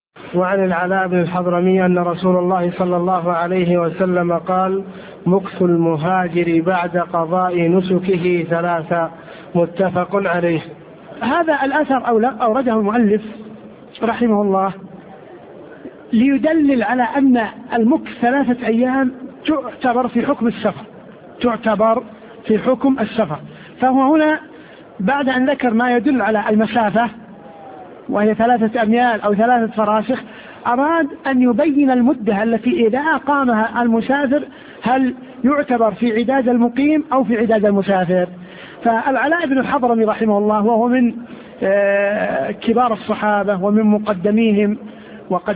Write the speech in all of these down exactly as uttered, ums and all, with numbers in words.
وعن العلاء بن الحضرمي أن رسول الله صلى الله عليه وسلم قال: مكث المهاجر بعد قضاء نسكه ثلاثة، متفق عليه. هذا الأثر أورده المؤلف رحمه الله ليدلل على أن المكث ثلاثة أيام تعتبر في حكم السفر تعتبر في حكم السفر فهو هنا بعد أن ذكر ما يدل على المسافة وهي ثلاثة أميال أو ثلاثة فراسخ، أراد أن يبين المدة التي إذا أقامها المسافر هل يعتبر في عداد المقيم أو في عداد المسافر. فالعلاء بن الحضرمي رحمه الله وهو من كبار الصحابة ومن مقدميهم، وقد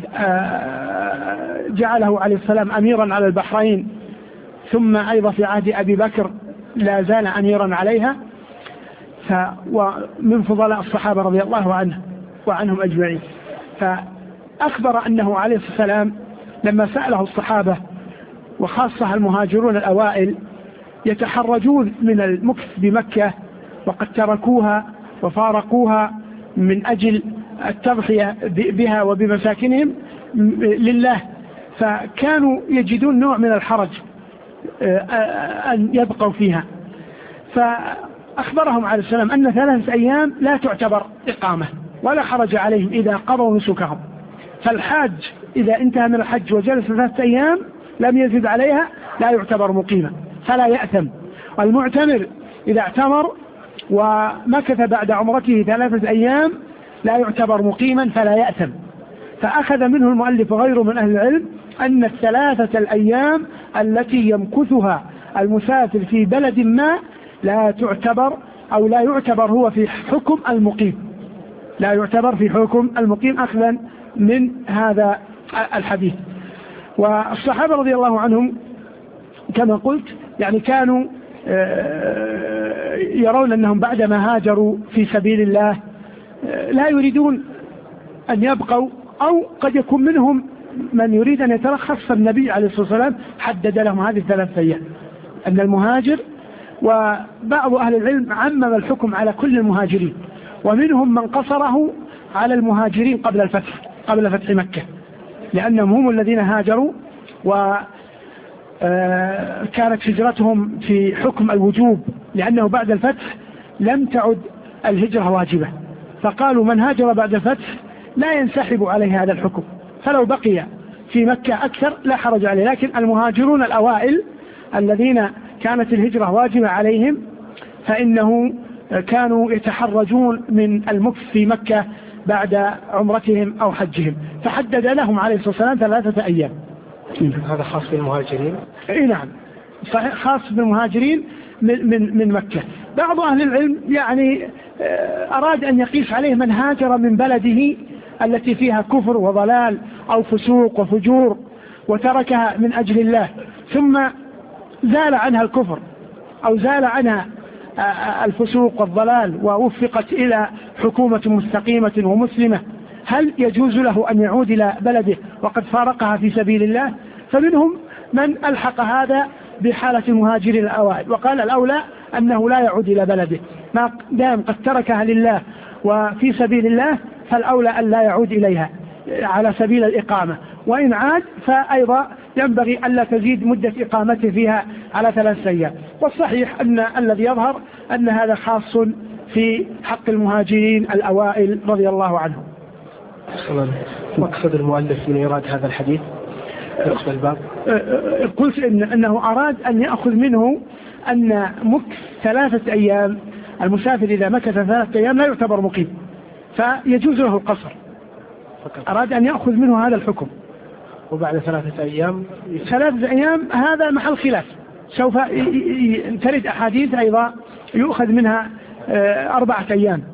جعله عليه السلام أميرا على البحرين، ثم أيضا في عهد أبي بكر لا زال أميرا عليها، ومن فضلاء الصحابة رضي الله عنه وعنهم أجمعين. فأخبر أنه عليه السلام لما سأله الصحابة وخاصة المهاجرون الأوائل يتحرجون من المكث بمكة وقد تركوها وفارقوها من أجل التضحية بها وبمساكنهم لله، فكانوا يجدون نوع من الحرج أن يبقوا فيها. فأخبرهم عليه السلام أن ثلاثة أيام لا تعتبر إقامة ولا حرج عليهم إذا قضوا نسكهم. فالحاج إذا انتهى من الحج وجلس ثلاثة أيام لم يزد عليها لا يعتبر مقيما فلا يأثم. والمعتمر إذا اعتمر ومكث بعد عمرته ثلاثة أيام لا يعتبر مقيما فلا يأثم. فأخذ منه المؤلف وغيره من أهل العلم أن الثلاثة الأيام التي يمكثها المسافر في بلد ما لا تعتبر أو لا يعتبر هو في حكم المقيم لا يعتبر في حكم المقيم أخذا من هذا الحديث. والصحابة رضي الله عنهم كما قلت يعني كانوا يرون أنهم بعدما هاجروا في سبيل الله لا يريدون أن يبقوا، أو قد يكون منهم من يريد أن يترخص، فالنبي عليه الصلاة والسلام حدد لهم هذه الثلاث أيام أن المهاجر، وبعض أهل العلم عمم الحكم على كل المهاجرين، ومنهم من قصره على المهاجرين قبل الفتح قبل فتح مكة، لأنهم هم الذين هاجروا وكانت هجرتهم في حكم الوجوب، لأنه بعد الفتح لم تعد الهجرة واجبة، فقالوا من هاجر بعد الفتح لا ينسحب عليه هذا الحكم، فلو بقي في مكة أكثر لا حرج عليه. لكن المهاجرون الأوائل الذين كانت الهجرة واجبة عليهم فإنه كانوا يتحرجون من المكث في مكة بعد عمرتهم أو حجهم، فحدد لهم عليه الصلاة والسلام ثلاثة أيام. هذا خاص بالمهاجرين؟ إيه نعم، صحيح خاص بالمهاجرين من, من, من مكة. بعض أهل العلم يعني أراد أن يقيس عليه من هاجر من بلده التي فيها كفر وضلال أو فسوق وفجور وتركها من أجل الله، ثم زال عنها الكفر أو زال عنها الفسوق والضلال ووفقت إلى حكومة مستقيمة ومسلمة، هل يجوز له أن يعود إلى بلده وقد فارقها في سبيل الله؟ فمنهم من ألحق هذا بحالة المهاجرين الأوائل وقال الأولى أنه لا يعود إلى بلده ما دام قد تركها لله وفي سبيل الله، فالأولى أن لا يعود إليها على سبيل الإقامة، وإن عاد فأيضا ينبغي ألا تزيد مدة إقامته فيها على ثلاث أيام. والصحيح أن الذي يظهر أن هذا خاص في حق المهاجرين الأوائل رضي الله عنهم. مقصد المؤلف من إيراد هذا الحديث نصف الباب؟ قلت إن أنه أراد أن يأخذ منه أن مكث ثلاثة أيام المسافر إذا مكث ثلاثة أيام لا يعتبر مقيم فيجوز له القصر، أراد أن يأخذ منه هذا الحكم. وبعد ثلاثة أيام ثلاثة أيام هذا محل خلاف، سوف ترد أحاديث أيضا يؤخذ منها أربعة أيام